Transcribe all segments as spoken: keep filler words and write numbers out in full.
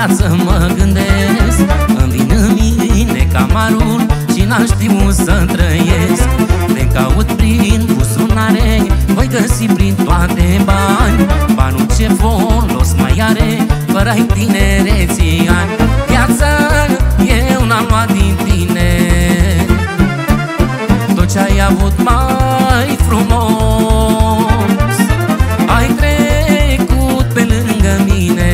viață mă gândesc, îmi vin în mine camarul și n-am știut să trăiesc. Te caut prin buzunare, voi găsi prin toate bani. Banul ce folos mai are, fără-i tinereții ani. Viața eu n-am luat din tine tot ce-ai avut mai frumos. Ai trecut pe lângă mine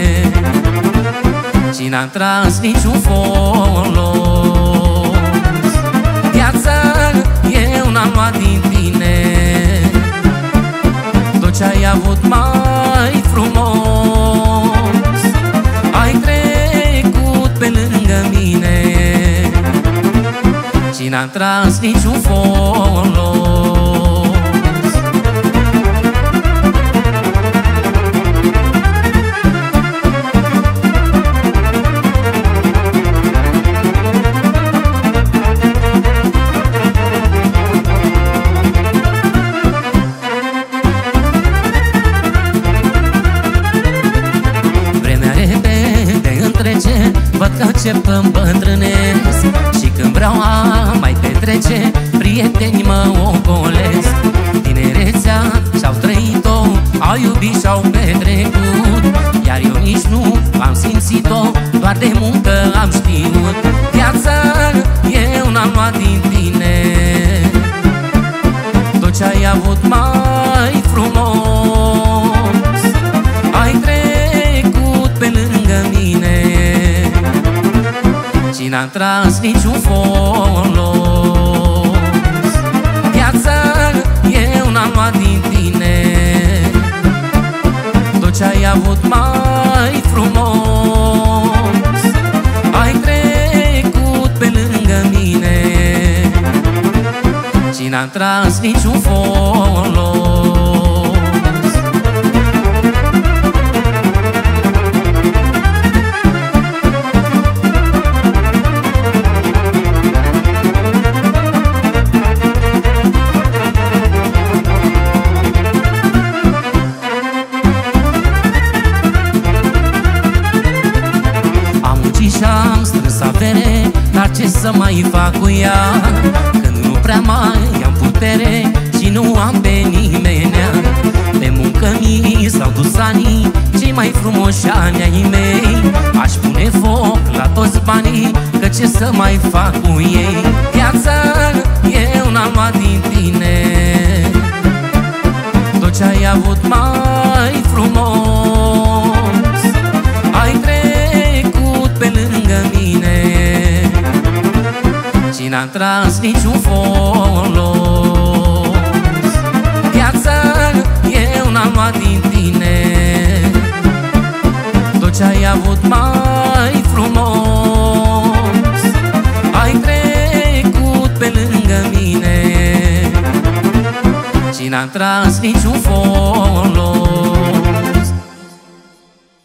și n-am tras niciun folos. Viața eu n-am luat din tine tot ce-ai avut mai frumos. Ai trecut pe lângă mine și n-am tras niciun folos. Văd că încep să îmbătrânesc și când vreau a mai petrece, prietenii mă ocolesc. Tinerețea și-au trăit-o, au iubit și-au petrecut, iar eu nici nu am simțit-o, doar de muncă am știut. Viața eu n-am luat din tine tot ce-ai avut mai frumos. Ai trecut pe lângă mine și n-am tras niciun folos. Viața eu n-am luat din tine tot ce-ai avut mai frumos. Ai trecut pe lângă mine și n-am tras niciun folos. Și-am strâns avere, dar ce să mai fac cu ea, când nu prea mai am putere și nu am pe nimenea. Pe muncă mi s-au dus anii, cei mai frumoși ani ai mei. Aș pune foc la toți banii, că ce să mai fac cu ei. Viața eu n-am luat din tine tot ce-ai avut mai frumos. Ai trecut pe lângă mine și n-am tras niciun folos. Viața eu n-am luat din tine tot ce-ai avut mai frumos. Ai trecut pe lângă mine și n-am tras niciun